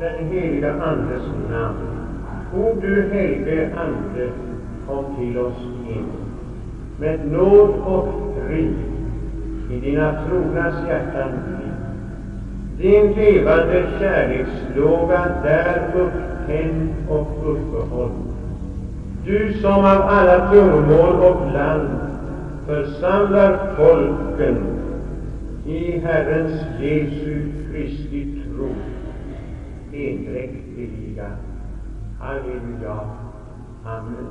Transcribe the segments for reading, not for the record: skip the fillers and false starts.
den heliga Andes namn. O du helige Ande, kom till oss in med nåd och frid i dina trognas hjärtan liv. Din levande kärlekslåga där upptänd och uppehåll. Du som av alla tungomål och land församlar folken i Herrens Jesu Kristi tro, endräktiga. Halleluja. Amen.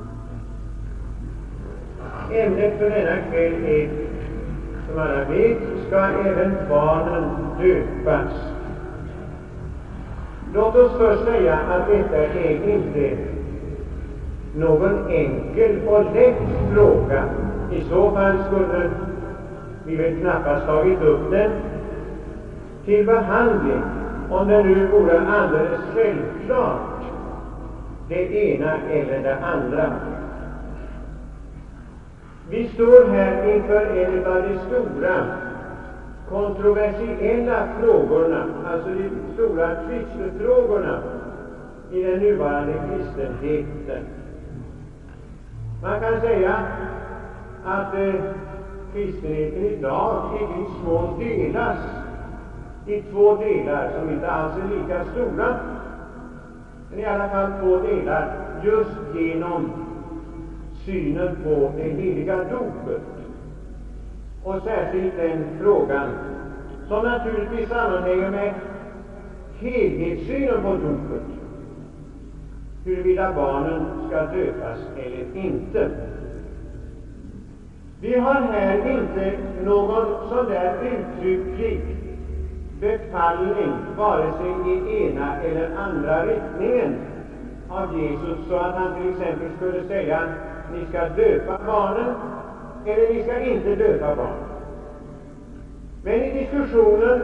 Ämnet för denna kväll är, som alla vet, ska även barnen döpas. Låt oss först säga att detta är inte någon enkel och lätt fråga. I så fall skulle vi väl knappast tagit upp den till behandling, om det nu vore alldeles självklart det ena eller det andra. Vi står här inför en av de stora kontroversiella frågorna, alltså de stora tvistefrågorna i den nuvarande kristenheten. Man kan säga att kristenheten idag i viss mån delas i två delar som inte alls är lika stora, men i alla fall två delar just genom synen på det heliga dopet, och särskilt den frågan som naturligtvis sammanhänger med helhetssynen på dopet, huruvida barnen ska döpas eller inte. Vi har här inte någon sån där uttrycklig befallning vare sig i ena eller andra riktningen av Jesus, så att han till exempel skulle säga: ni ska döpa barnen eller ni ska inte döpa barnen. Men i diskussionen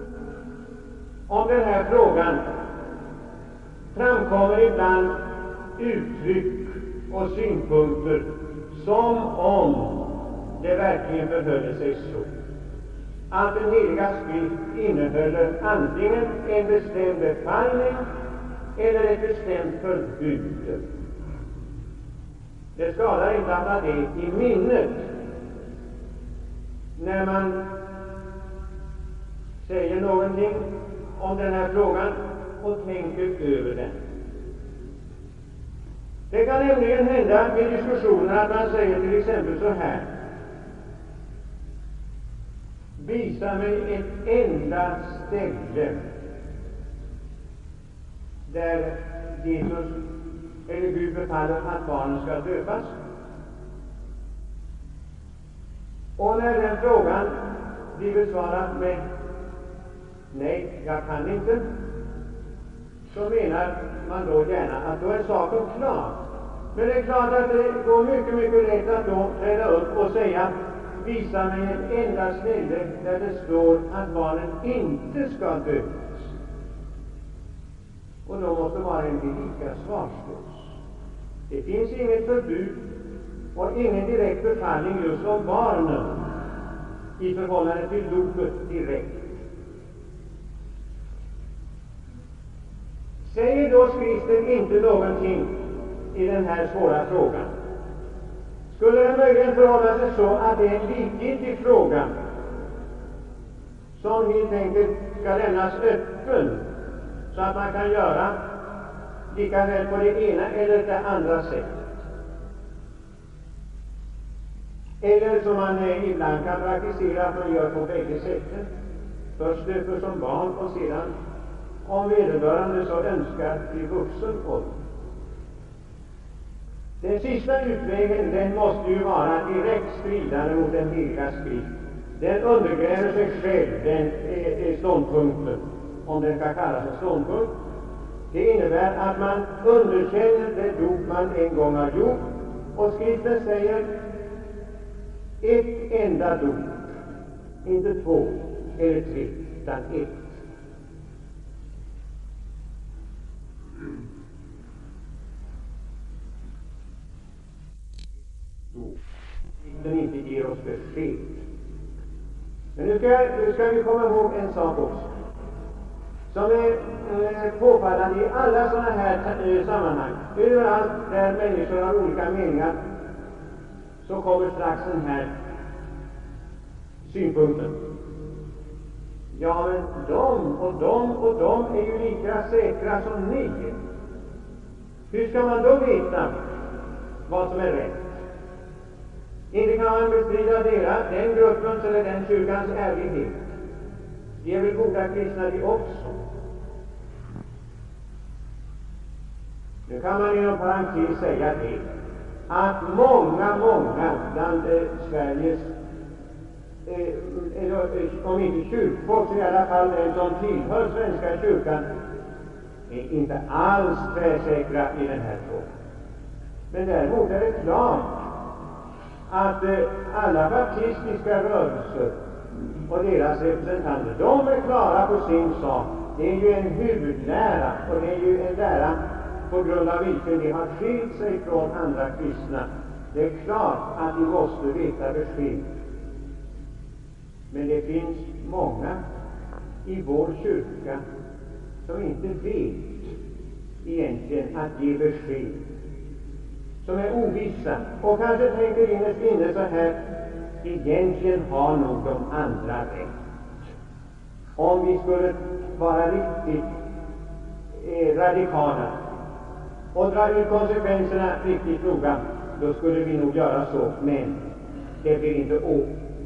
om den här frågan framkommer ibland uttryck och synpunkter som om det verkligen förhöll sig så att den heliga skrift innehåller antingen en bestämd befallning eller ett bestämt förbud. Det skadar inte att ha det i minnet när man säger någonting om den här frågan och tänker över den. Det kan nämligen hända vid diskussioner att man säger till exempel så här: visa mig ett enda ställe där Jesus eller Gud befaller att barnen ska döpas. Och när den frågan blir besvarad med nej, jag kan inte, så menar man då gärna att då är saken klar. Men det är klart att det går mycket lätt att då träda upp och säga: visa mig ett enda ställe där det står att barnen inte ska döpas. Och då måste var en bli lika svarslös. Det finns inget förbud och ingen direkt befallning just om barnen i förhållande till dopet direkt. Säger då skriften inte någonting i den här svåra frågan? Skulle det möjligen förhålla sig så att det är en likgiltig fråga som helt enkelt ska lämnas öppen, så att man kan göra lika väl på det ena eller det andra sättet? Eller som man ibland kan praktisera, att man gör på bägge sätten: först döper som barn och sedan, om vederbörande så önskar, i vuxen ålder. Den sista utvägen, den måste ju vara direkt stridande mot den heliga skrift. Den undergräver sig själv, den ståndpunkten, om den ska kallas en ståndpunkt. Det innebär att man underkänner det dop man en gång har gjort, och skriften säger ett enda dop, inte två eller tre, utan ett. Den inte ger oss besked. Men nu ska vi komma ihåg en sak också. som är påfallande i alla sådana här sammanhang. Överallt där människor har olika meningar så kommer strax den här synpunkten. Ja, men de och de är ju lika säkra som ni. Hur ska man då veta vad som är rätt? Inte kan man bestrida den gruppens eller den kyrkans ärlighet. De är väl goda kristna de också. Nu kan man inom parentes säga det, att många bland Sveriges, om inte kyrkfolk, så i alla fall den som tillhör Svenska kyrkan, är inte alls tvärsäkra i den här frågan. Men däremot är det klart att alla baptistiska rörelser och deras representanter, de är klara på sin sak. Det är ju en huvudlära, och det är ju en lära på grund av vilken de har skilt sig från andra kristna. Det är klart att de måste veta besked. Men det finns många i vår kyrka som inte vet egentligen att ge besked, som är ovissa och kanske tänker innerst inne så här: egentligen har nog de andra rätt. Om vi skulle vara riktigt radikala och dra ut konsekvenserna riktigt noga, då skulle vi nog göra så, men det blir inte å.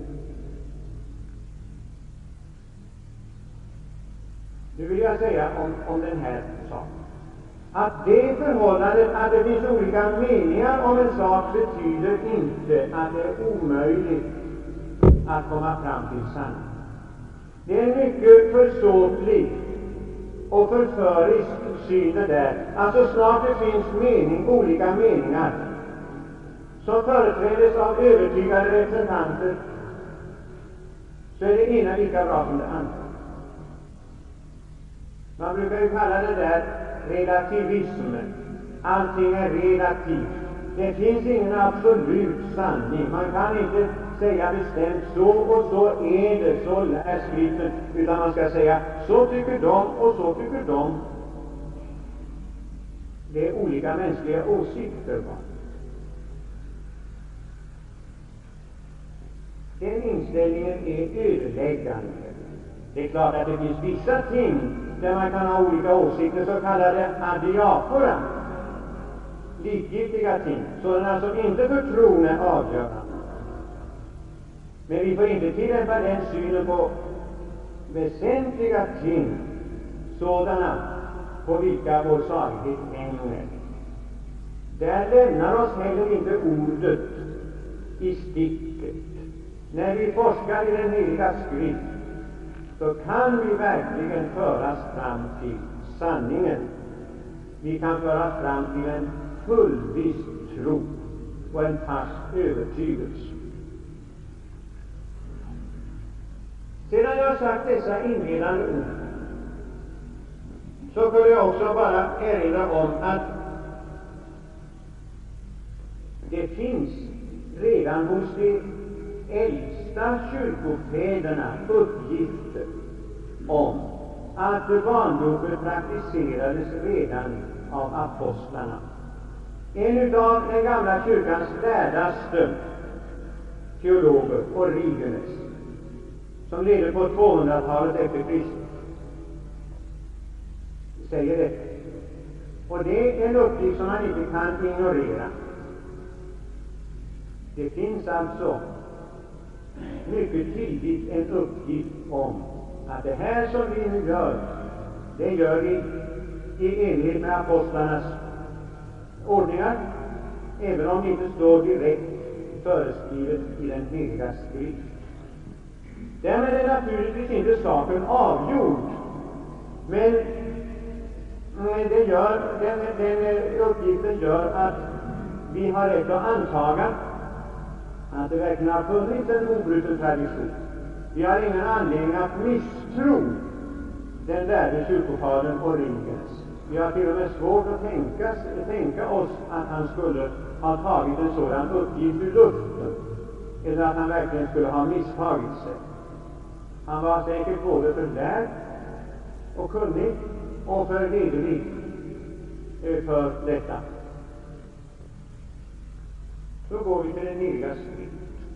Nu vill jag säga om den här saken, att det förhållandet att det finns olika meningar om en sak betyder inte att det är omöjligt att komma fram till sanning. Det är en mycket försåtlig och förförisk syn det där, att så snart det finns olika meningar som företrädes av övertygade representanter, så är det ena lika bra som det andra. Man brukar ju kalla det där relativism. Allting är relativt. Det finns ingen absolut sanning. Man kan inte säga bestämt så och så är det, så lär Skriften, utan man ska säga så tycker de och så tycker de. Det är olika mänskliga åsikter bara. Den inställningen är ödeläggande. Det är klart att det finns vissa ting där man kan ha olika åsikter, så kallade adiafora, likgiltiga ting, sådana som inte för tron är avgörande. Men vi får inte tillämpa den synen på väsentliga ting, sådana på vilka vår salighet hänger. Där lämnar oss heller inte ordet i sticket. När vi forskar i den heliga Skrift, så kan vi verkligen föras fram till sanningen. Vi kan föras fram till en fullviss tro och en fast övertygelse. Sedan jag sagt dessa inledande ord, så skulle jag också bara erinra om att det finns redan hos de äldsta kyrkofäderna uppgifter om att barndopet praktiserades redan av apostlarna. En av den gamla kyrkans lärdaste teologer, Origenes, som levde på 200-talet efter Kristus, säger detta. Och det är en uppgift som man inte kan ignorera. Det finns alltså mycket tidigt en uppgift om att det här som vi nu gör, det gör vi i enlighet med apostlarnas ordningar, även om det inte står direkt föreskrivet i den heliga Skrift. Därmed är naturligtvis inte saken avgjord, men den uppgiften gör att vi har rätt att antaga att det verkligen har funnits en obruten tradition. Vi har ingen anledning att misstro den lärde kyrkofadern Origenes. Vi har till och med svårt att tänka oss att han skulle ha tagit en sådan uppgift ur luften, eller att han verkligen skulle ha misstagit sig. Han var säkert både förlärd och kunnig och för hederlig för detta. Så går vi till den heliga skrift.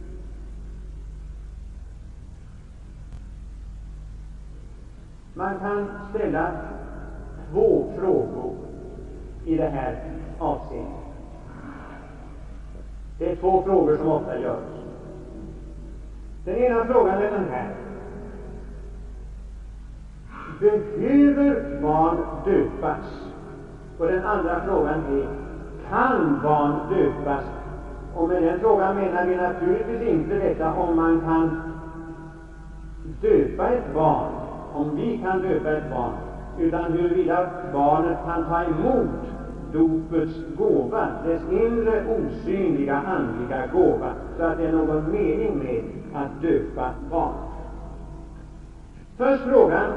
Man kan ställa två frågor i det här avseendet. Det är två frågor som ofta görs. Den ena frågan är den här: behöver barn döpas? Och den andra frågan är: kan barn döpas? Och med den frågan menar vi naturligtvis inte detta om man kan döpa ett barn, om vi kan döpa ett barn, utan huruvida barnet kan ta emot dopets gåva, dess inre osynliga andliga gåva, så att det är någon mening med att döpa barn. Först frågan: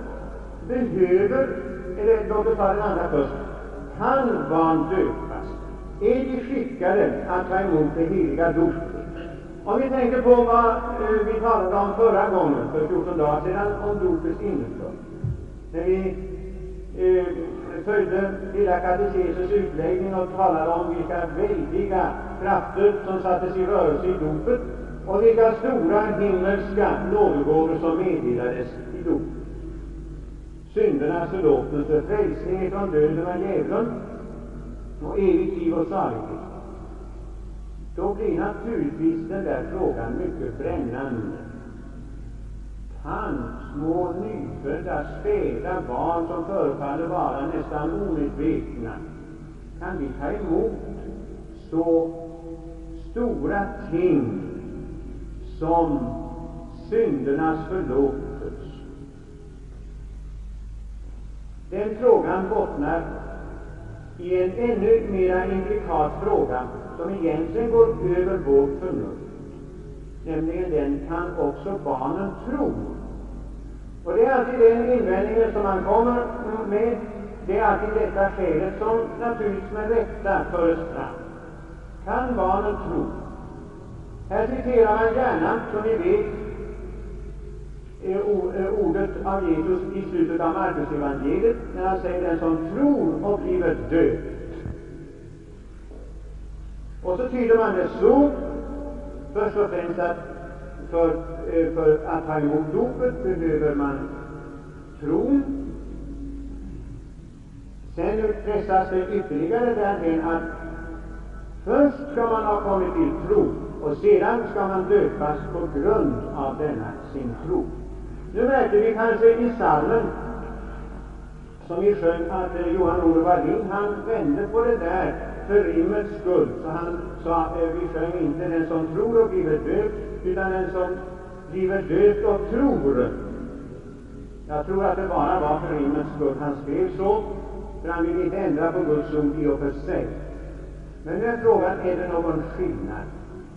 låt oss ta den andra först. Kan barn döpas? Är de skickade att ta emot det heliga dopet? Om vi tänker på vad vi talade om förra gången, för 14 dagar sedan, om dopets innebörd, när vi följde lilla katekesens utläggning och talade om vilka väldiga krafter som sattes i rörelse i dopet och vilka stora himmelska nådegåvor som meddelades i dopet. Syndernas förlåtelse, frälsning från döden och djävulen och evigt liv och salighet. Då blir naturligtvis den där frågan mycket brännande. Kan små nyfödda späda barn som förefaller vara nästan omedvetna, kan vi ta emot så stora ting som syndernas förlåtelse? Den frågan bottnar i en ännu mera intrikat fråga som egentligen går över vårt förnuft, nämligen den: kan också barnen tro? Och det är alltid den invändningen som man kommer med, det är alltid detta skälet som naturligtvis med rätta förs fram. Kan barnen tro? Här citerar man gärna, som ni vet, ordet av Jesus i slutet av Markus evangeliet, när han säger: den som tror och blir döpt. Och så tyder man det så, först och främst att för att ta emot dopet behöver man tron. Sen pressas det ytterligare därhen att först ska man ha kommit till tro och sedan ska man döpas på grund av denna sin tro. Nu märkte vi kanske i psalmen som vi sjöng att Johan Olof Wallin, han vände på det där för rimmets skull, så han sa, vi sjöng inte den som tror och blir döpt, utan den som blir döpt och tror. Jag tror att det bara var för rimmets skull han skrev så, för han vill inte ändra på Guds ord i och för sig. Men nu är frågan: är det någon skillnad?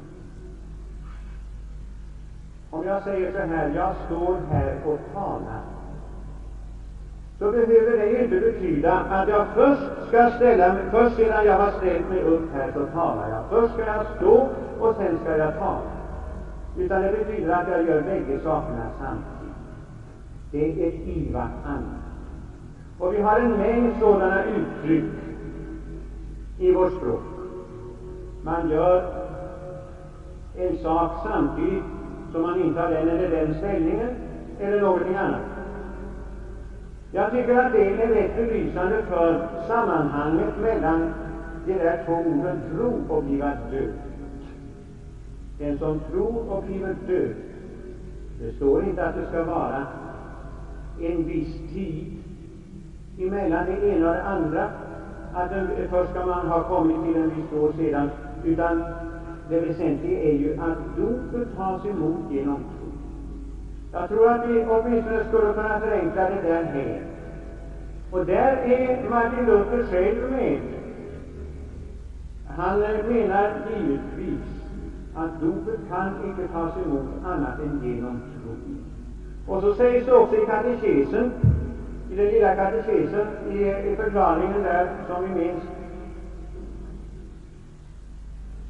Om jag säger så här: jag står här och talar, så behöver det ju inte betyda att jag först sedan jag har ställt mig upp här så talar jag. Först ska jag stå och sen ska jag tala. Utan det betyder att jag gör bägge sakerna samtidigt. Det är ett i vartannat. Och vi har en mängd sådana uttryck i vårt språk. Man gör en sak samtidigt som man intar den eller den ställningen eller någonting annat. Jag tycker att det är rätt belysande för sammanhanget mellan de där två orden tro och bliva döpt. Den som tror och blir döpt, det står inte att det ska vara en viss tid emellan det ena och det andra, att först ska man ha kommit till en viss år sedan, utan det väsentliga är ju att dopet tas emot genom tro. Jag tror att vi åtminstone skulle kunna förenkla det där här. Och där är Martin Luther själv med. Han menar givetvis att dopet kan icke tas emot annat än genom tro. Och så sägs det också i katekesen, i den lilla katekesen, i förklaringen där som vi minns: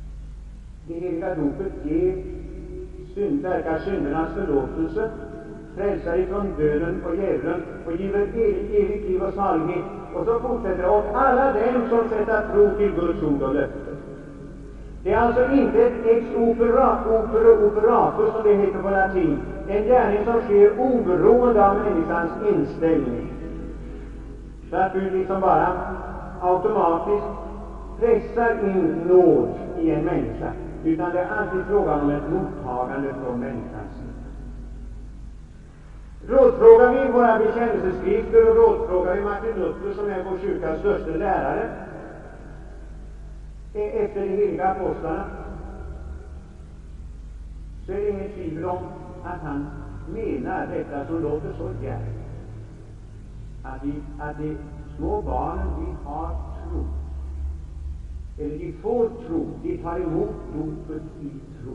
det heliga dopet verkar syndernas förlåtelse, frälsar ifrån döden och djävulen och giver evigt liv och salighet. Och så fortsätter det, och alla dem som sätter tro till Guds ord och löften. Det är alltså inte ett ex operator som det heter på latin, en gärning som sker oberoende av människans inställning. Så att du liksom bara automatiskt pressar in nåd i en människa, utan det är alltid frågan om ett mottagande från människans sida. Rådfrågar vi våra bekännelseskrifter och rådfrågar vi Martin Luther, som är vår kyrkas största lärare efter de heliga apostlarna, så är det inget tvivel om att han menar detta som låter så djärvt, att de små barnen, de har tro, eller de får tro, de tar emot dopet i tro.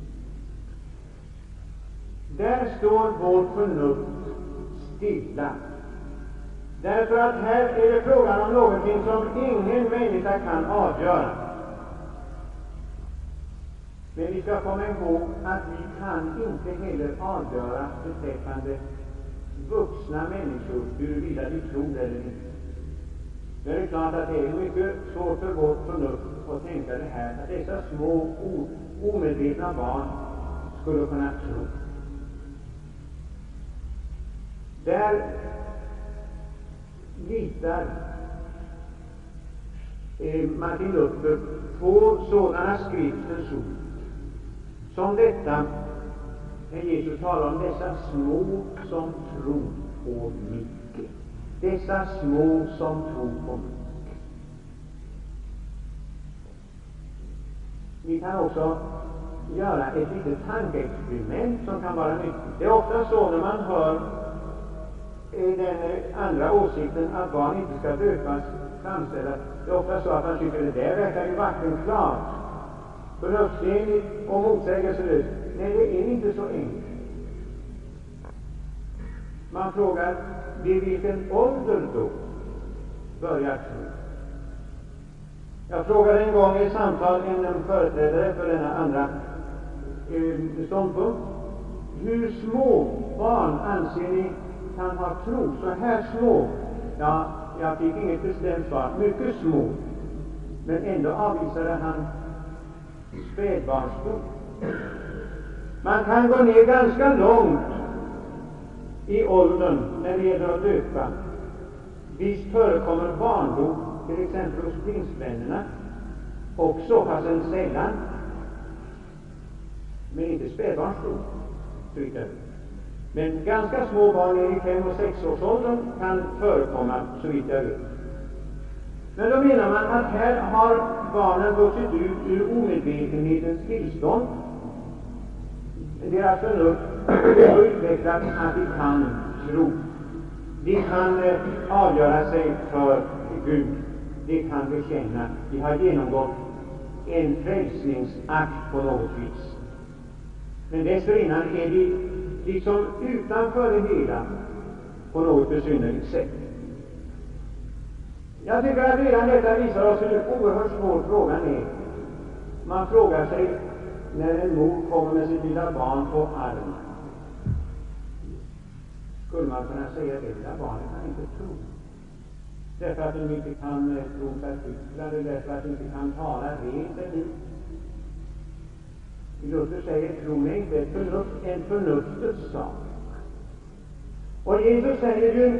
Där står vårt förnuft stilla, därför att här är det frågan om någonting som ingen människa kan avgöra. Men vi ska komma ihåg att vi kan inte heller avgöra beträffande vuxna människor huruvida de tror eller inte. Det är klart att det är mycket svårt för vårt förnuft att tänka det här, att dessa små omedvetna barn skulle kunna tro. Där litar Martin Luther på sådana skriftens ord som detta, när Jesus talar om dessa små som tror på mycket. Dessa små som tror på mycket. Vi kan också göra ett litet tankeexperiment som kan vara nyttigt. Det är ofta så när man hör den andra åsikten att barn inte ska döpas framställas. Det är ofta så att man tycker att det där verkar ju vattenklart, förnuftsenligt och motsägelselöst. Nej, det är inte så enkelt. Man frågar, vid vilken ålder då börjar tro? Jag frågade en gång i ett samtal en företrädare för denna andra ståndpunkt, hur små barn anser ni kan ha tro? Så här små? Ja, jag fick inget bestämt svar. Mycket små. Men ändå avvisade han spädbarnstro. Man kan gå ner ganska långt i åldern när det gäller att döpa. Visst förekommer barndop, till exempel hos pingstvännerna, också, fast en sällan, men inte spädbarnstro, såvitt jag vet. Men ganska små barn i 5- och 6-årsåldern kan förekomma, såvitt jag vet. Men då menar man att här har barnen vuxit ut ur omedvetenhetens tillstånd. Deras förnuft är så utvecklat att de kan tro. De kan avgöra sig för Gud. De kan bekänna. De har genomgått en frälsningsakt på något vis. Men dessförinnan är de liksom utanför det hela på något besynnerligt sätt. Jag tycker att redan detta visar oss hur oerhört svår frågan är. Man frågar sig, när en mor kommer med sitt lilla barn på armen, skulle man kunna säga att det lilla barnet kan inte tro, därför att de inte kan tro sig cyklade, därför att de inte kan tala rent ännu. Luther säger, tron är inte en förnuftets sak. Och Jesus säger ju,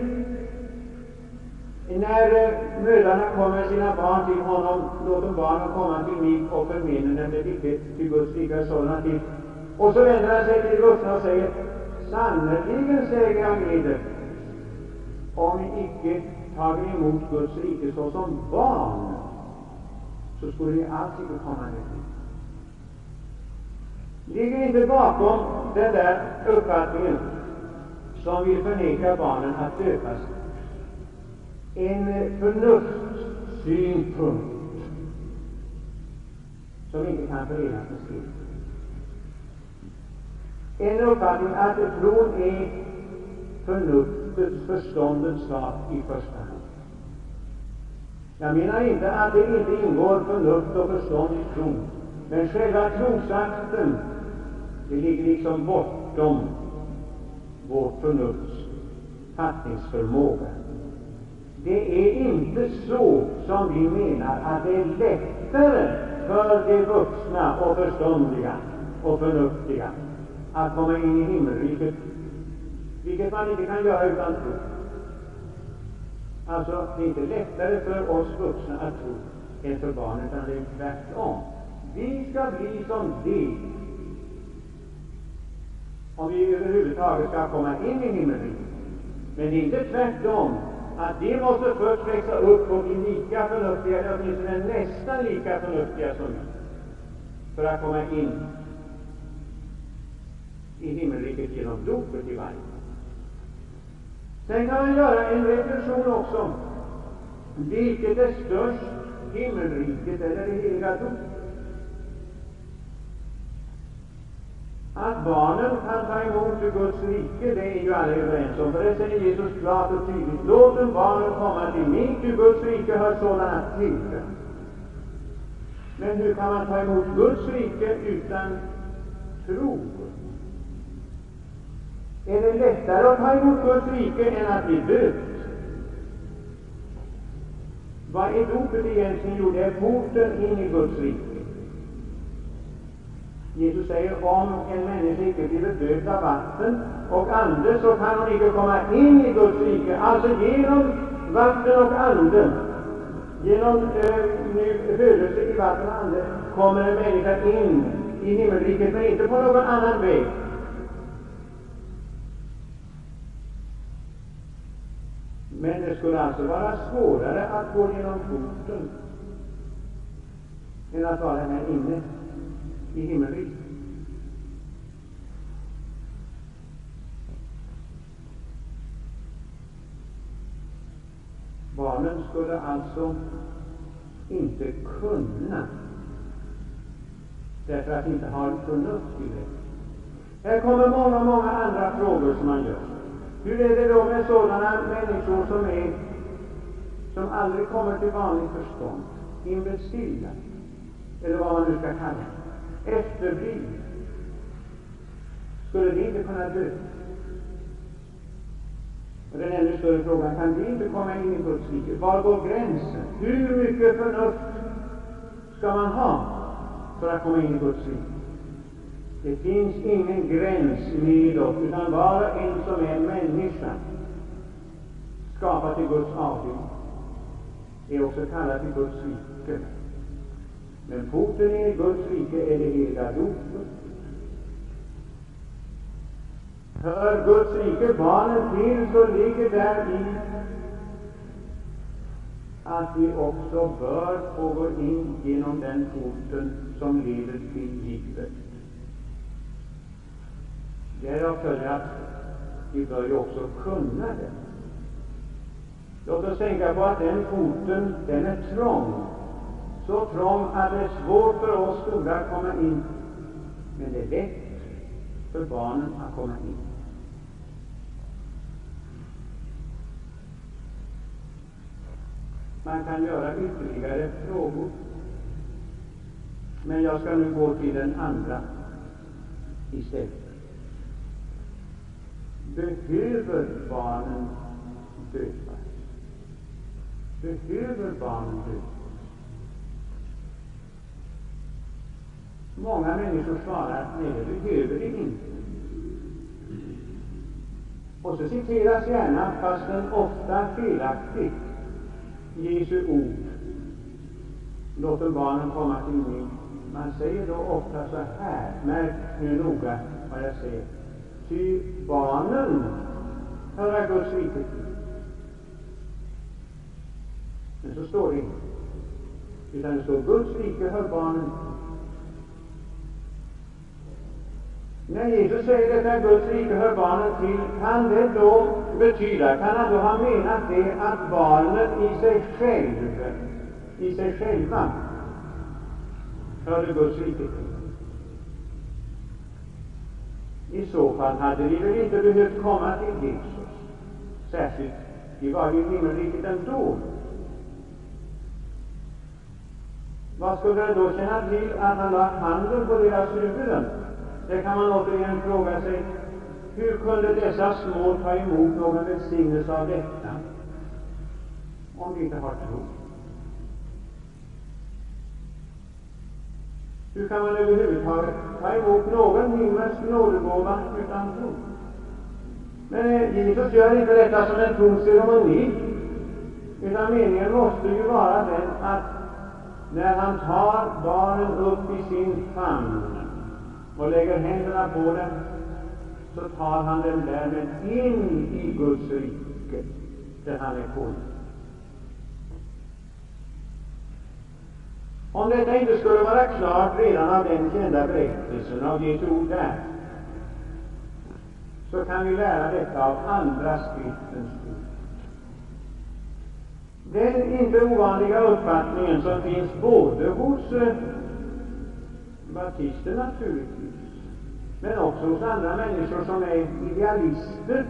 när mödrarna kommer med sina barn till honom, låt barnen komma till mig och förmena dem det icke till Guds rike sådana till. Och så vänder han sig till de vuxna och säger, sannerligen säger jag eder, om ni icke tager emot Guds rike såsom barn, så skulle ni alls icke komma dit. Ligger inte bakom den där uppfattningen som vill förneka barnen att döpas en förnuftssynpunkt som inte kan förenas med skriften. En uppfattning att tron är förståndets sak i första hand. Jag menar inte att det inte ingår förnuft och förstånd i tron, men själva trosakten, det ligger liksom bortom vårt förnufts fattningsförmåga. Det är inte så som vi menar att det är lättare för de vuxna och förståndiga och förnuftiga att komma in i himmelriket, vilket man inte kan göra utan tro. Alltså, det är inte lättare för oss vuxna att tro än för barnen, utan det är tvärtom. Vi ska bli som de, om vi överhuvudtaget ska komma in i himmelriket. Men det är inte tvärtom, att de måste först växa upp och bli lika förnuftiga, eller åtminstone nästan lika förnuftiga som vi, för att komma in i himmelriket genom dopet i varje. Sen kan man göra en reflektion också. Vilket är störst, himmelriket eller det heliga dopet? Att barnen kan ta emot Guds rike, det är ju alla överens om. För det säger Jesus klart och tydligt: låt barnen komma till mig, ty Guds rike hör sådana till. Men hur kan man ta emot Guds rike utan tro? Är det lättare att ta emot Guds rike än att bli döpt? Vad är dopet egentligen? Jo, det är porten in i Guds rike. Jesus säger, om en människa icke blir döpt av vatten och ande, så kan hon icke komma in i Guds rike. Alltså genom vatten och ande, genom födelse i vatten och ande, kommer en människa in i himmelriket, men inte på någon annan väg. Men det skulle alltså vara svårare att gå genom porten än att vara här inne i himmelriket. Barnen skulle alltså inte kunna, därför att de inte har förnuft i det. Här kommer många andra frågor som man gör. Hur är det då med sådana människor som aldrig kommer till vanligt förstånd, imbecilla, eller vad man nu ska kalla det, efterblivna? Skulle de inte kunna dö? Och den ännu större frågan, kan de inte komma in i Guds rike? Var går gränsen? Hur mycket förnuft ska man ha för att komma in i Guds rike? Det finns ingen gräns nedåt, utan var och en som är människa, skapad till Guds avbild, är också kallad till Guds rike. Men porten in i Guds rike är det heliga dopet. Hör Guds rike barnen till, så ligger där i att vi också bör få gå in genom den porten som leder till livet. Därav följer att vi bör ju också kunna det. Låt oss tänka på att den porten, den är trång. Så trång att det är svårt för oss stora att komma in. Men det är lätt för barnen att komma in. Man kan göra ytterligare frågor. Men jag ska nu gå till den andra istället. Behöver barnen döpas? Behöver barnen döpas? Många människor svarar, nej, det behöver de inte. Och så citeras gärna, fastän ofta felaktigt, Jesu ord: låt barnen komma till mig. Man säger då ofta så här, märk nu noga vad jag säger: ty barnen höra Guds rike till. Men så står det inte, utan det står Guds rike hör barnen. När Jesus säger detta, Guds rike hör barnen till, kan det då betyda, kan han då ha menat det att barnen i sig själva hörde Guds rike till? I så fall hade de väl inte behövt komma till Jesus. Särskilt, de var ju i himmelriket ändå. Vad skulle det då känna till att han la handen på deras huvuden? Det kan man återigen fråga sig. hur kunde dessa små ta emot någon välsignelse av detta, om de inte har tro? Hur kan man överhuvudtaget ta emot någon himmelsk nådegåva utan tro? Men Jesus gör inte detta som en trosceremoni, utan meningen måste ju vara den att när han tar barnen upp i sin famn och lägger händerna på dem, så tar han dem därmed in i Guds rike, där han är konung. Om detta inte skulle vara klart redan av den kända berättelsen av Jesu ord där, så kan vi lära detta av andra skriftens ord. Den inte ovanliga uppfattningen som finns både hos baptister naturligtvis, men också hos andra människor som är idealister,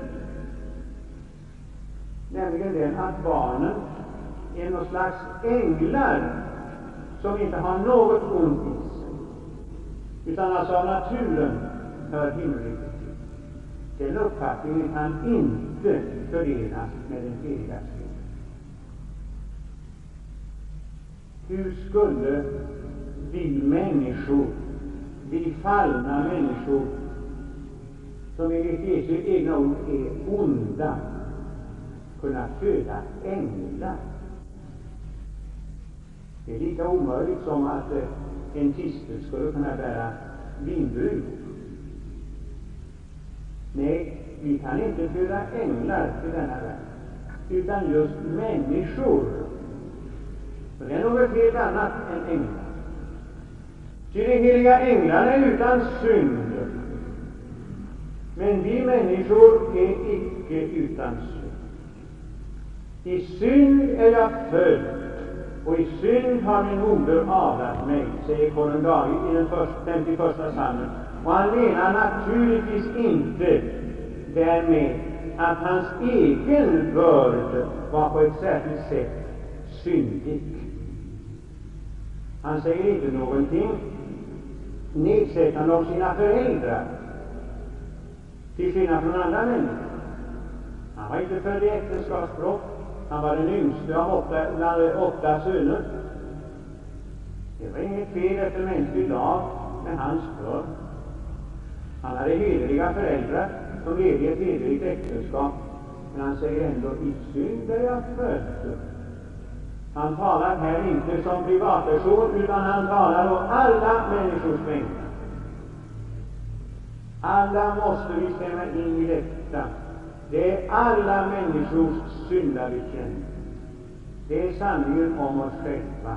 nämligen den att barnen är något slags änglar som inte har något ont i sig, utan alltså av naturen hör himmelriket till. Den uppfattningen kan inte förenas med den heliga skriften. Hur skulle vi människor, vi fallna människor, som enligt Jesu egna ord är onda, kunna föda änglar? Det är lika omöjligt som att en tistel skulle kunna bära vindruvor. Nej, vi kan inte föda änglar till denna värld, utan just människor. Och det är något helt annat än änglar. Ty de heliga änglarna är utan synd, men vi människor är icke utan synd. I synd är jag född, och i synd har min moder avlat mig, säger konung David i den 51 psalmen. Och han menar naturligtvis inte därmed att hans egen börd var på ett särskilt sätt syndig. Han säger inte någonting nedsättande om sina föräldrar, till skillnad från andra människor. Han var inte född i äktenskapsbrott. Han var den yngste av bland 8 söner. Det var inget fel efter mänsklig lag med hans börd. Han hade hederliga föräldrar som levde i ett hederligt äktenskap, men han säger ändå, i synd är jag född. Han talar här inte som privatperson, utan han talar om alla människors vägnar. Alla måste vi stämma in i detta. Det är alla människors syndabekännelse. Det är sanningen om oss själva.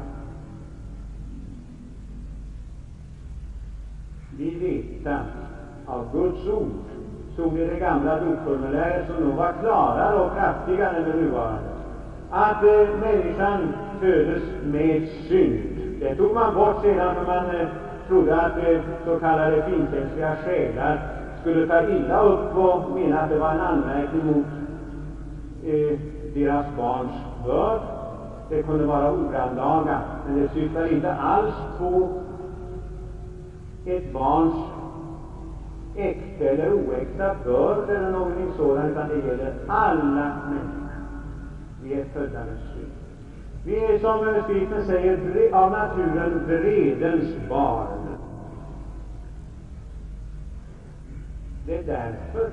Vi vet av Guds ord, stod i det gamla dopformuläret, som nog var klarare och kraftigare än det nuvarande, att människan födes med synd. Det tog man bort sedan, för man trodde att så kallade finkänsliga själar skulle ta illa upp och mena att det var en anmärkning mot deras barns börd. Det kunde vara ogrannlaga, men det syftar inte alls på ett barns äkta eller oäkta börd eller någonting sådant, utan det gäller alla människor. Vi är födda med synd. Vi är, som Skriften säger, av naturen vredens barn. Det är därför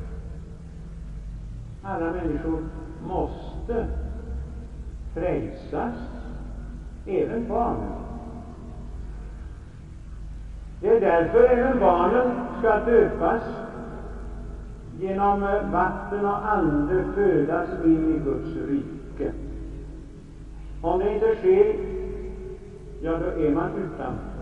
alla människor måste frälsas, även barnen. Det är därför även barnen ska döpas, genom vatten och ande födas in i Guds rike. Om det inte sker, ja, då är man utanför.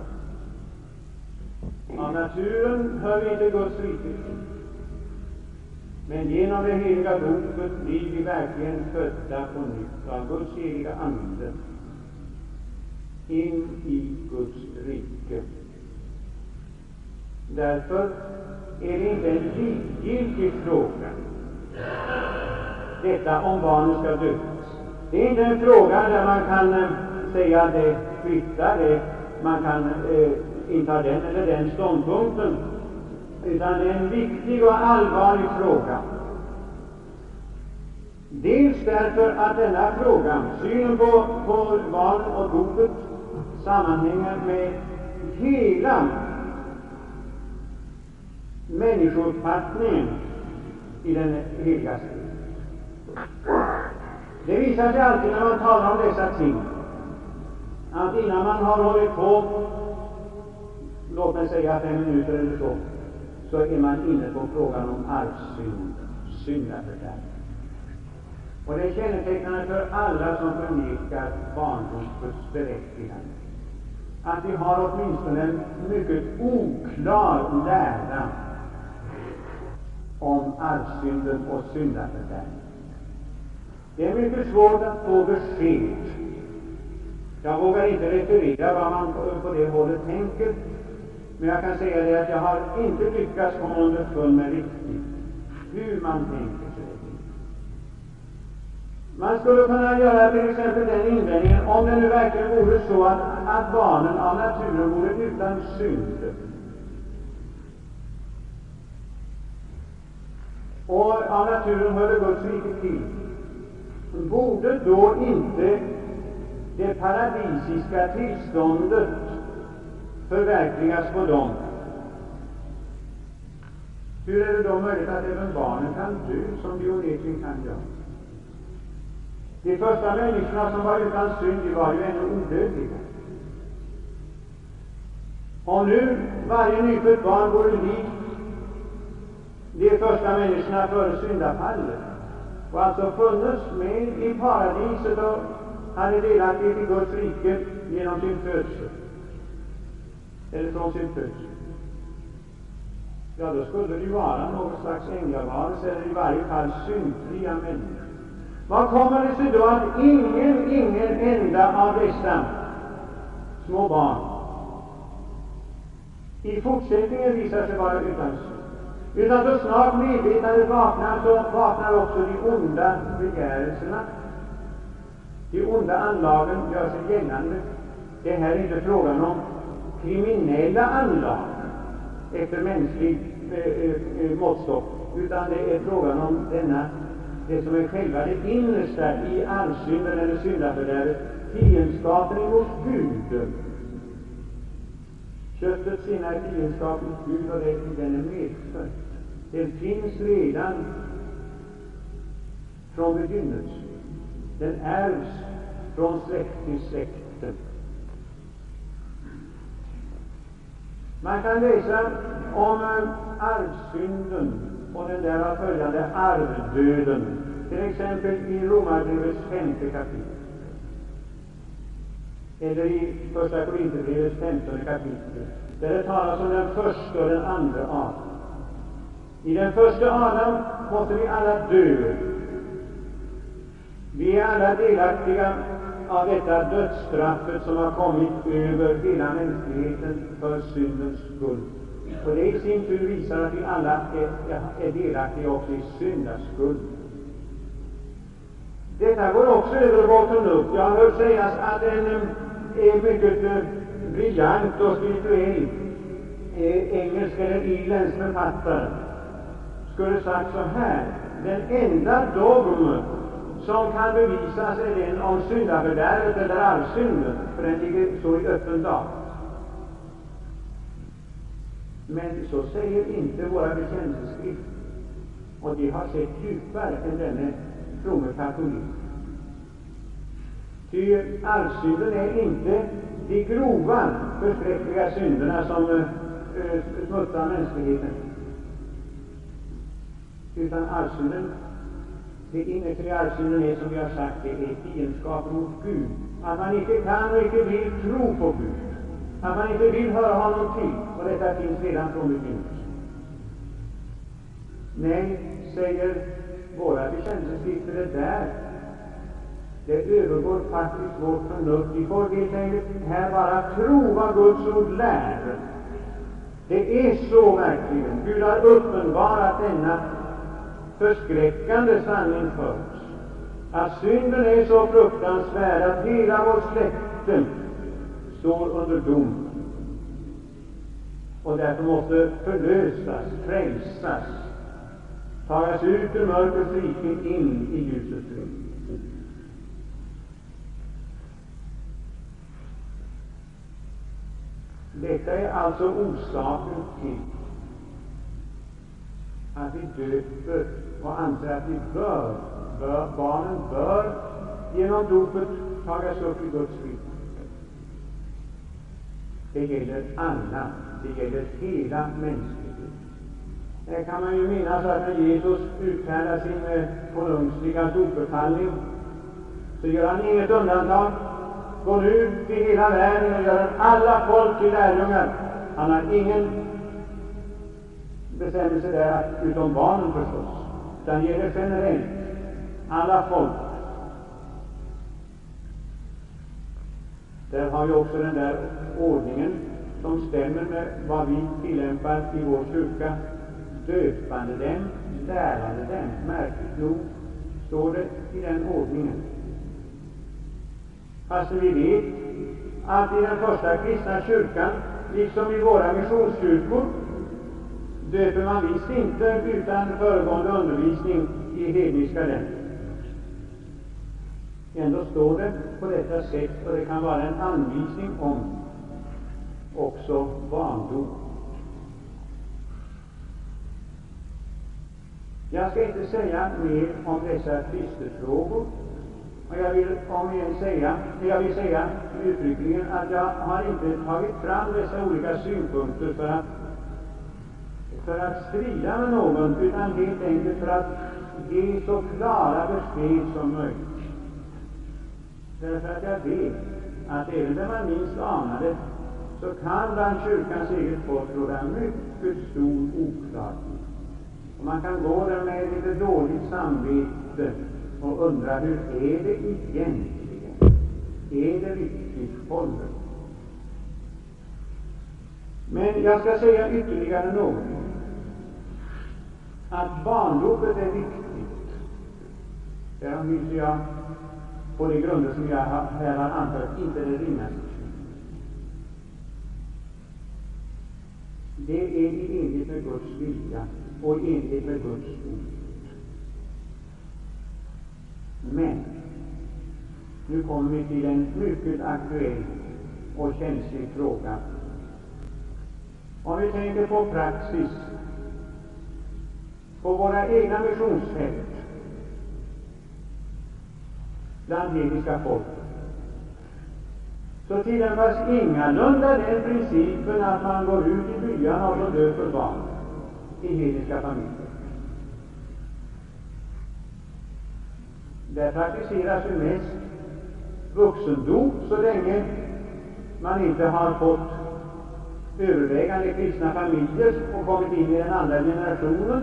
Av naturen hör vi inte Guds rike till, men genom det heliga dopet blir vi verkligen födda på nytt av Guds heliga ande in i Guds rike. Därför är det inte en likgiltig fråga, detta om barnen ska döpas. Det är inte en fråga där man kan säga att det kvittar, man kan inta den eller den ståndpunkten. utan det är en viktig och allvarlig fråga. Dels därför att denna fråga, synen på barnen och dopet, sammanhänger med hela människouppfattningen i den heliga skrift. Det visar sig alltid när man talar om dessa ting, att innan man har hållit på, låt mig säga 5 minuter eller så är man inne på frågan om arvssynd, syndafördärv. Och det är kännetecknande för alla som förnekar barndopets berättigande, att vi har åtminstone en mycket oklar lära om arvsynden och syndafördärv. Det är mycket svårt att få besked. Jag vågar inte referera vad man på det hållet tänker, men jag kan säga det att jag har inte lyckats komma underfund med riktigt hur man tänker sig det. Man skulle kunna göra till exempel den invändningen, om det nu verkligen vore så att barnen av naturen vore utan synd, och av naturen hörde Guds rike till, borde då inte det paradisiska tillståndet förverkligas på dem? Hur är det då möjligt att även barnen kan dö, som de onekligen kan göra? De första människorna som var utan synd, de var ju ännu odödliga. Om nu varje nyfött barn vore likt de första människorna före syndafallet, och alltså funnits med i paradiset och hade delaktighet i Guds rike genom sin födsel, eller från sin födsel, ja, då skulle det ju vara något slags änglavarelse, eller i varje fall syndfria människor. Vad kommer det sig då att ingen enda av dessa små barn i fortsättningen visar sig vara utan synd? Utan så snart medvetandet vaknar, så vaknar också de onda begärelserna, de onda anlagen gör sig gällande. Det här är inte frågan om kriminella anlag efter mänsklig måttstock, utan det är frågan om det som är själva det innersta i arvsynden eller syndafördärvet, fiendskapen emot Gud. Köttets sinne är fiendskap mot Gud, och den är medfödd. Den finns redan från begynnelsen. Den ärvs från släkt till släkten. Man kan läsa om arvsynden och den därav följande arvdöden, till exempel i Romarbrevets 5:e kapitel, eller i Första Korinthierbrevets 15:e kapitel, där det talas om den första och den andra Adam. I den första Adam måste vi alla dö. Vi är alla delaktiga av detta dödsstraffet som har kommit över hela mänskligheten för syndens skull. Och det i sin tur visar att vi alla är delaktiga också i syndaskuld. Detta går också över vårt förnuft. Jag har hört sägas att en mycket briljant och spirituell engelsk eller irländsk författare skulle sagt så här: den enda dogm som kan bevisas är den om syndafördärvet eller arvsynden, för den ligger så i öppen dag. Men så säger inte våra bekännelseskrifter, och de har sett djupare än denne fromme katolik. Ty arvsynden är inte de grova, förskräckliga synderna som smutsar mänskligheten, utan arvsynden, det innersta i arvsynden är, som vi har sagt, det är fiendskap mot Gud. Att man inte kan och inte vill tro på Gud, att man inte vill höra honom till, och detta finns redan från begynnelsen. Nej, säger våra bekännelseskrifter, det övergår faktiskt vårt förnuft. Vi får helt enkelt här bara tro vad Guds ord lär. Det är så verkligen. Gud har uppenbarat denna förskräckande sanning för oss, att synden är så fruktansvärd att hela vår släkte står under dom. och därför måste förlösas, frälsas, tagas ut ur mörkrets rike in i ljusets rike. Detta är alltså orsaken till att vi döper och anser att barnen bör genom dopet tagas upp i Guds rike. Det gäller alla, det gäller hela mänskligheten. Här kan man ju minnas att när Jesus utfärdar sin konungsliga dopbefallning, så gör han inget undantag. Går ut i hela världen och gör alla folk till lärjungar. Han har ingen bestämmelse där, utom barnen förstås, utan ger det generellt alla folk. Där har vi också den där ordningen som stämmer med vad vi tillämpar i vår kyrka: döpande dem, lärande dem. Märkligt nog står det i den ordningen. Fast vi vet att i den första kristna kyrkan, liksom i våra missionskyrkor, döper man visst inte utan föregående undervisning i hedniska länder. Ändå står det på detta sätt, och det kan vara en anvisning om också barndop. Jag ska inte säga mer om dessa tvistefrågor, och jag vill säga uttryckligen att jag har inte tagit fram dessa olika synpunkter för att strida med någon, utan helt enkelt för att ge så klara besked som möjligt. Därför att jag vet att även när man minst anar det, så kan bland kyrkans eget folk råda mycket stor oklarhet. Och man kan gå där med lite dåligt samvete och undra: hur är det egentligen? Är det riktigt hållet? Men jag ska säga ytterligare något. Att barndopet är viktigt, därom hyser jag på de grunder som jag här har anfört inte det ringaste. Det är i enlighet med Guds vilja och i enlighet med Guds ord. Men nu kommer vi till en mycket aktuell och känslig fråga. Om vi tänker på praxis på våra egna missionsfält bland hedniska folk, så tillämpas ingalunda den principen att man går ut i byarna och döper barn i hedniska familjer. Där praktiseras ju mest vuxendop så länge man inte har fått övervägande kristna familjer och kommit in i den andra generationen,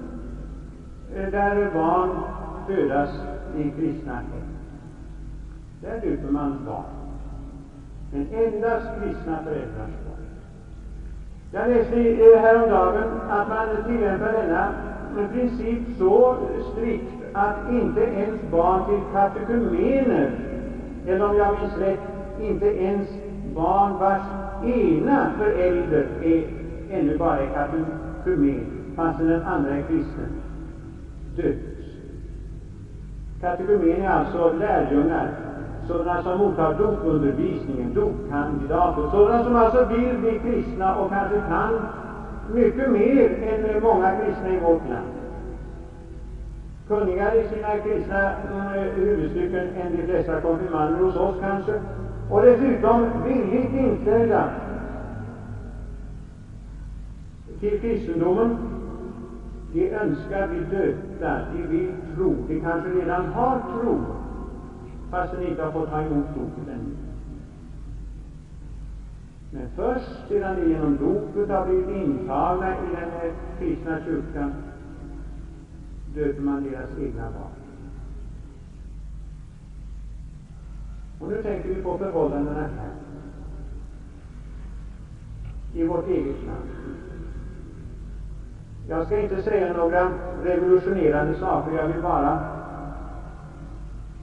där barn födas i kristna hem. Där döper man barn, men endast kristna föräldrars barn. Jag läste häromdagen att man tillämpar denna princip så strikt att inte ens barn till katekumener, eller om jag minns rätt, inte ens barn vars ena förälder är ännu bara katekumen, fastän den andra är kristen, döps. Katekumen är alltså lärjungar, sådana som mottar dopundervisningen, dopkandidater, sådana som alltså vill bli kristna och kanske kan mycket mer än många kristna i vårt land. Kunnigare i sina kristna huvudstycken än de flesta konfirmander hos oss kanske, och dessutom villigt inställda till kristendomen. De önskar bli döpta, de vill tro, de kanske redan har tro, fast de inte har fått ta emot dopet ännu. Men först sedan de genom dopet har blivit intagna i den kristna kyrkan, döper man deras egna barn. Och nu tänker vi på förhållandena här i vårt eget land. Jag ska inte säga några revolutionerande saker, jag vill bara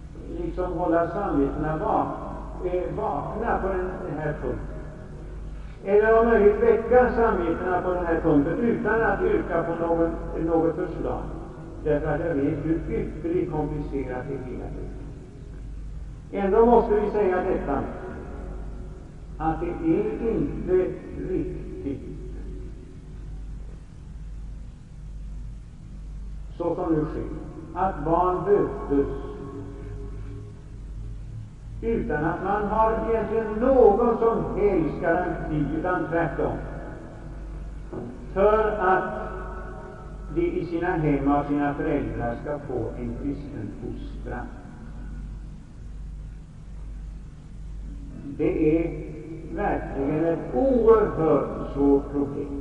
liksom hålla samvetena vakna på den här punkten. eller om möjligt väcka samvetena på den här punkten utan att yrka på något förslag, därför att jag vet hur ytterligt komplicerat det hela är. Ändå måste vi säga detta, att det är inte riktigt så som nu sker, att barn döptes utan att man har egentligen någon som helst garanti, utan tvärtom, för att de i sina hem av sina föräldrar ska få en kristen fostran. Det är verkligen ett oerhört svårt problem.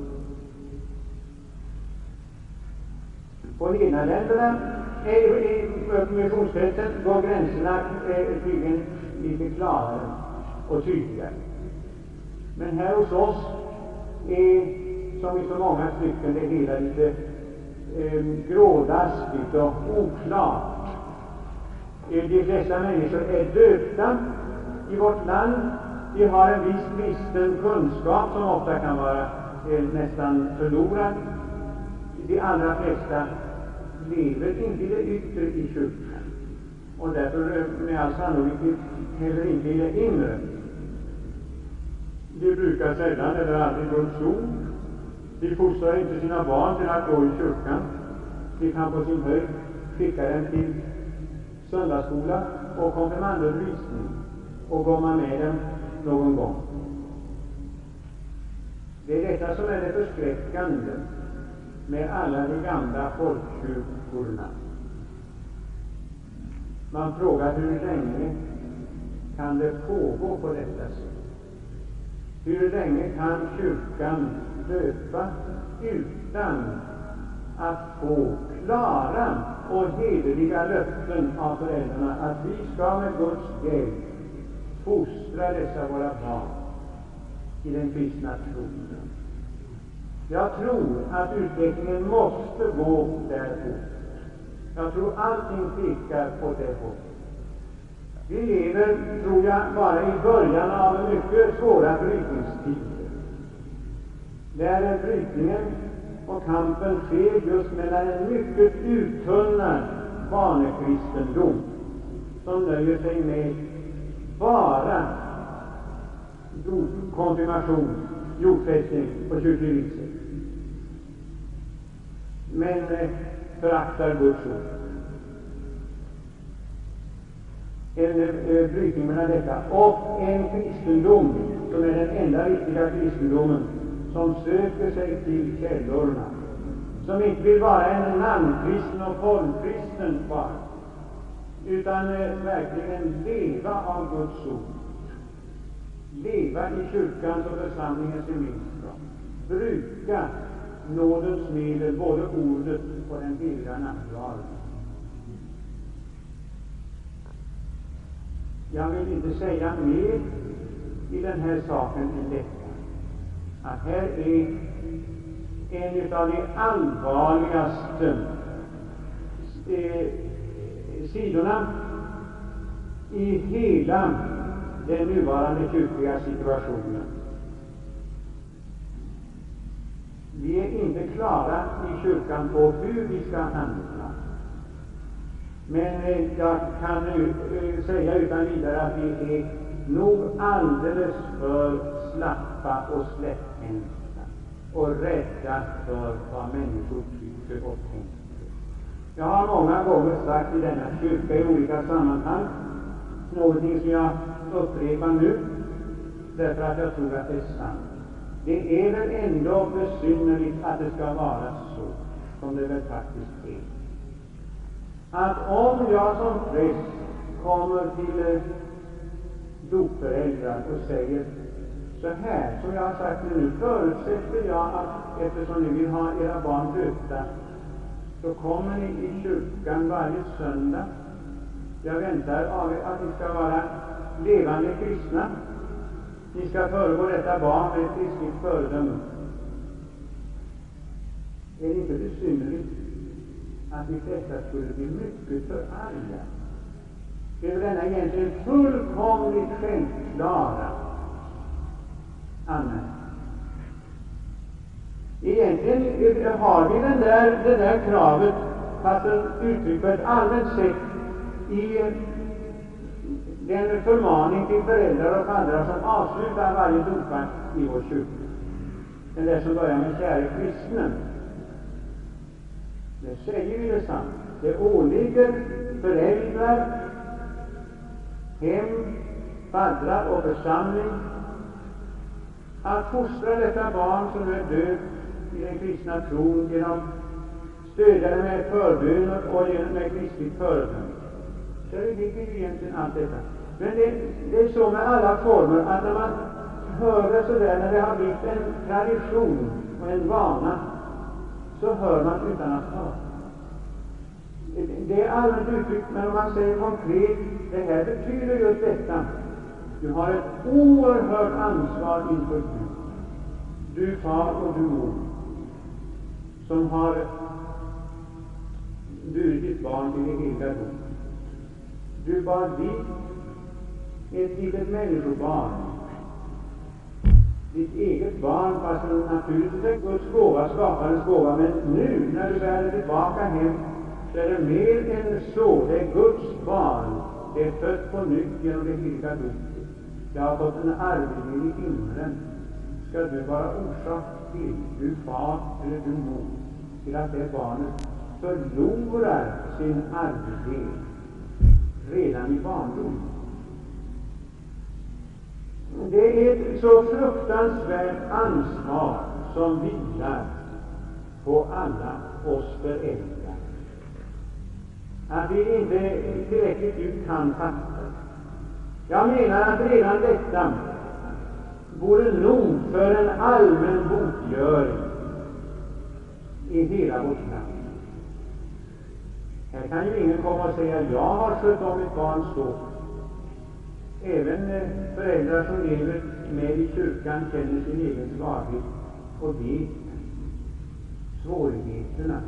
På Nederländerna, i missionsfältet, går gränserna tydligen lite klarare och tydligare. Men här hos oss är, som i så många stycken, det hela lite grådaskigt och oklart. De flesta människor är döpta i vårt land. De har en viss kristen kunskap som ofta kan vara nästan förlorad. De allra flesta lever inte i det yttre i kyrkan, och därför med all sannolikhet heller inte i det inre. De brukar sällan eller aldrig Guds ord. De fostrar inte sina barn till att gå i kyrkan. De kan på sin höjd skicka dem till söndagsskola och konfirmandundervisning och komma med dem någon gång. Det är detta som är det förskräckande med alla de gamla folkkyrkorna. Man frågar hur länge kan det pågå på detta sätt? Hur länge kan kyrkan döpa utan att få klara och hederliga löften av föräldrarna att vi ska med Guds hjälp fostra dessa våra barn i den kristna tron? Jag tror att utvecklingen måste gå därpå. Jag tror allting pekar på det hållet. Vi lever, tror jag, bara i början av en mycket svåra brytningstider, där brytningen och kampen sker just mellan en mycket uttunnad barnekristendom, som nöjer sig med bara konfirmation, jordfästning och kyrklig vigsel, men föraktar Guds ord. En brytning mellan detta och en kristendom som är den enda riktiga kristendomen, som söker sig till källorna, som inte vill vara en namnkristen och formkristen bara, utan verkligen leva av Guds ord, leva i kyrkans och församlingens gemenskap, bruka nådens medel, både ordet och den heliga nattvarden. Jag vill inte säga mer i den här saken än detta, att här är en av de allvarligaste sidorna i hela den nuvarande kyrkliga situationen. Vi är inte klara i kyrkan på hur vi ska handla, men jag kan nu säga utan vidare att vi är nog alldeles för slappa och släpphänta och rädda för vad människor tycker och tänker. Jag har många gånger sagt i denna kyrka i olika sammanhang någonting som jag upprepar nu, därför att jag tror att det är sant. Det är väl ändå besynnerligt att det ska vara så, som det väl faktiskt är, att om jag som präst kommer till dopföräldrar och säger så här, som jag har sagt nu, förutsätter jag att eftersom ni vill ha era barn döpta, så kommer ni i kyrkan varje söndag. Jag väntar av er att ni ska vara levande kristna. Ni ska föregå detta barn med ett kristligt föredöme. Är det inte besynnerligt att vi flesta skulle bli mycket förargade över denna egentligen fullkomligt självklara anmärkning? Egentligen har vi det där kravet, fast uttryckt på ett allmänt sätt, i den förmaning till föräldrar och faddrar som avslutar varje dopakt i vår kyrka. Den där som börjar med käre kristne. Det säger vi detsamma. Det åligger föräldrar, hem, faddrar och församling att fostra detta barn som är död i den kristna tron genom stödjande med förböner och genom med kristligt föredöme. Så det ligger ju egentligen allt detta. Men det är så med alla former att när man hör det sådär, när det har blivit en tradition och en vana, så hör man utan att höra. Det är allmänt uttryckt, men om man säger konkret, det här betyder just detta. Du har ett oerhört ansvar inför Gud. Du far och du mor, som har burit ditt barn till det heliga dop. Du bar dit ett litet människobarn, ditt eget barn, fast naturligtvis är Guds gåva, skaparens gåva, men nu när du bär det tillbaka hem, så är det mer än så. Det är Guds barn. Det är fött på nytt genom det heliga dopet. Det har fått en arvedel i himlen. Ska du vara orsak till, du far eller du mor, till att det barnet förlorar sin arvedel redan i barndom? Det är ett så fruktansvärt ansvar som vilar på alla oss föräldrar, att vi inte tillräckligt djupt kan fatta. Jag menar att redan detta vore nog för en allmän botgöring i hela vårt land. Här kan ju ingen komma och säga, jag har skött om mitt barn så. Även föräldrar som lever med i kyrkan känner sin egen svaghet och vet svårigheterna.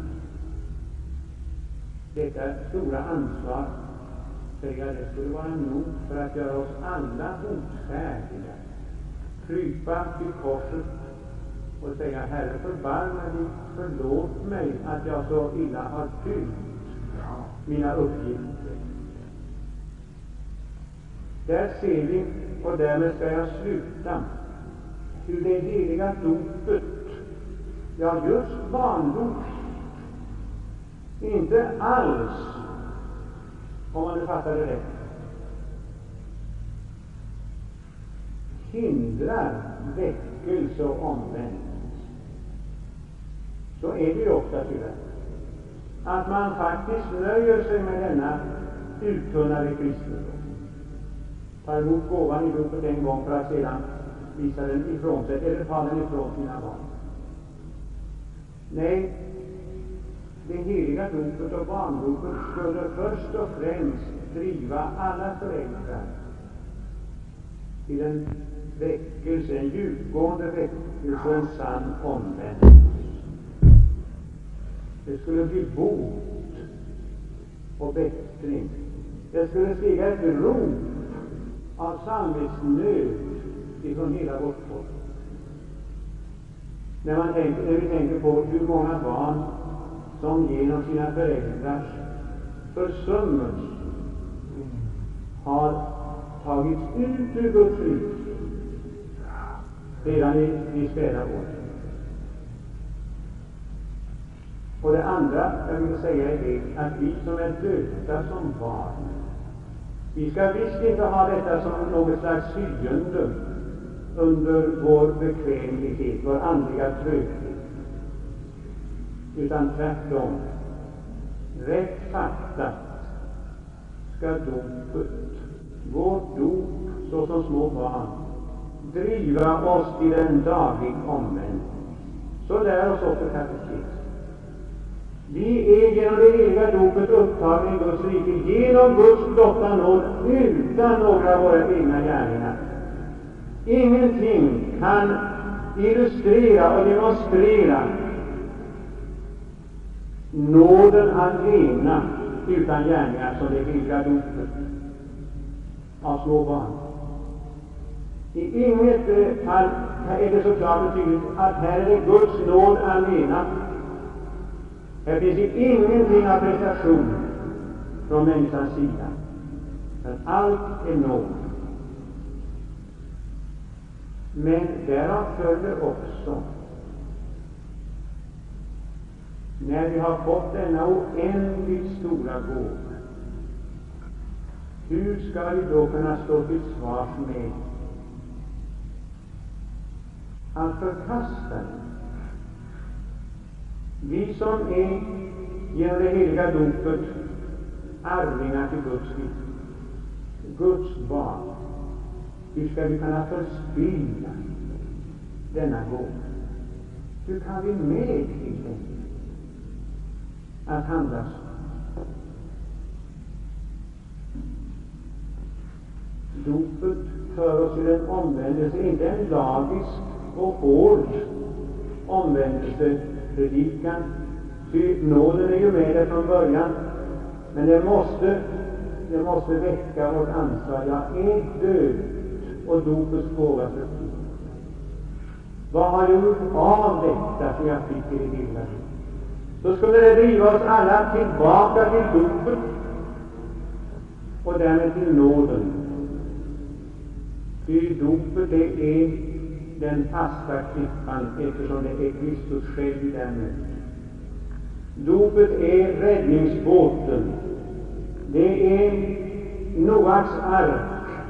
Detta stora ansvar, säger jag, det skulle vara nog för att göra oss alla botfärdiga. Krypa till korset och säga, Herre, förbarma dig, förlåt mig att jag så illa har fyllt mina uppgifter. Där ser vi, och därmed ska jag sluta, hur det heliga dopet, ja just barndop, inte alls, om man nu fattar det rätt, hindrar väckelse och omvändelse. Så är det ju ofta tyvärr, att man faktiskt nöjer sig med denna uttunnade kristendom. Tar emot gåvan i dopet en gång för att sedan visa den ifrån sig, eller ta den ifrån sina barn. Nej, det heliga dopet och barndopet skulle först och främst driva alla föräldrar till en väckelse, en djupgående väckelse och en sann omvändelse. Det skulle bli bot och bättring. Det skulle stiga ett rop av samvetsnöd ifrån hela vårt folk. När vi tänker på hur många barn som genom sina föräldrars försummelse har tagits ut ur Guds rike redan i späda år. Och det andra jag vill säga är att vi som är döpta som barn, vi ska visst inte ha detta som något slags fiende under vår bekvämlighet, vår andliga tröghet, utan tvärtom, rätt fattat ska dopet, vårt dop såsom små barn, driva oss till en daglig omvändelse. Så lär oss också katekesen. Vi är genom det heliga dopet upptagna i Guds rike, genom Guds blotta nåd, utan några av våra egna gärningar. Ingenting kan illustrera och demonstrera nåden allena utan gärningar som det heliga dopet av små barn. I inget fall är det så klart och tydligt att här är det Guds nåd allena. Här finns ingenting av prestation från människans sida, men allt är nåd. Men därav följer också, när vi har fått denna oändligt stora gåva, hur ska vi då kunna stå till svars med att förkasta den? Vi som är genom det heliga dopet arvingar till Guds rike, Guds barn, hur ska vi kunna förspilla denna gåva? Hur kan vi med till den att handla så? Dopet för oss till en omvändelse, inte en lagisk och hård omvändelsepredikan, ty nåden är ju med där från början, men det måste väcka vårt ansvar. Jag är död och dopets gåva förflytt. Vad har jag gjort av detta som jag fick i det hela livet? Så skulle det driva oss alla tillbaka till dopet och därmed till nåden. Ty dopet det är den fasta klippan, eftersom det är Kristus själv i den. Dopet är räddningsbåten. Det är Noaks ark,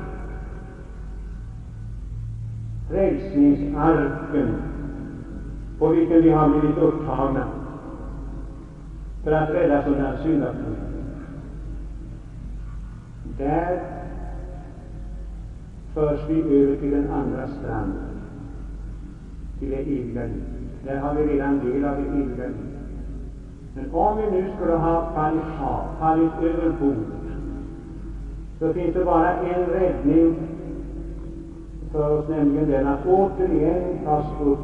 frälsningsarken, på vilken vi har blivit upptagna för att räddas undan syndafloden. Där förs vi över till den andra stranden, till det eviga livet. Där har vi redan del av det eviga livet. Men om vi nu skulle ha fallit över bord, så finns det bara en räddning för oss, nämligen den att återigen tas upp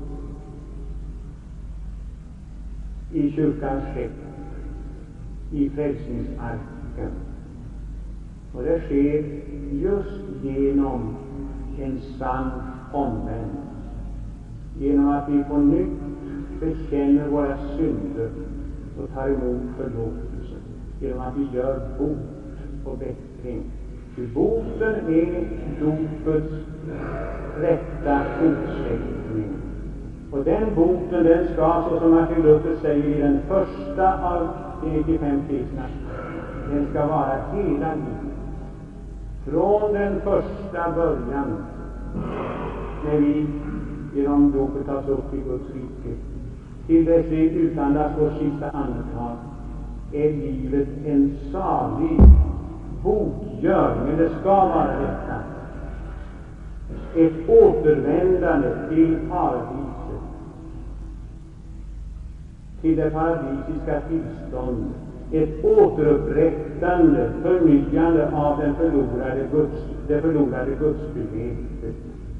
i kyrkans skepp, i frälsningsarken. Och det sker just genom en sann omvändelse, genom att vi på nytt bekänner våra synder och tar emot förlåtelse, genom att vi gör bot och bättring. Ty boten är dopets rätta fortsättning. Och den boten, den ska, så som Martin Luther säger i den första av de 95 kristna, den ska vara hela livet. Från den första början, när vi genom dopet tas upp i Guds rike, till dess vi utandas vår sista andetag, är livet en salig botgörning. Det ska vara detta. Ett återvändande till paradiset, till det paradisiska tillståndet, ett återupprättande, förnyande av det förlorade gudsbegreppet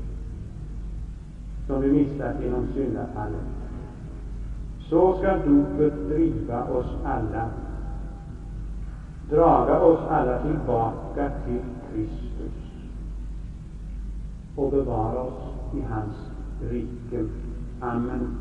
som vi mistat genom syndafallet. Så ska dopet draga oss alla tillbaka till Kristus och bevara oss i hans rike. Amen.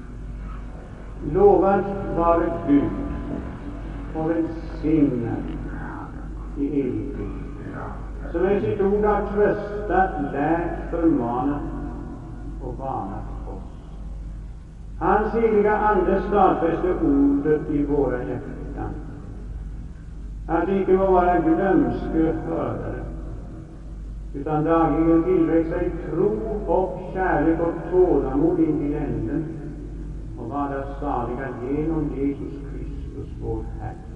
Lovad vare Gud och välsignad i evighet, som med sitt ord har tröstat, lärt, förmanat och varnat oss. Hans heliga Ande stadfäste ordet i våra hjärtan, att vi icke må vara glömske hörare, utan dagligen tillväxa i tro och kärlek och tålamod intill änden, och vara saliga genom Jesus Kristus vår Herre.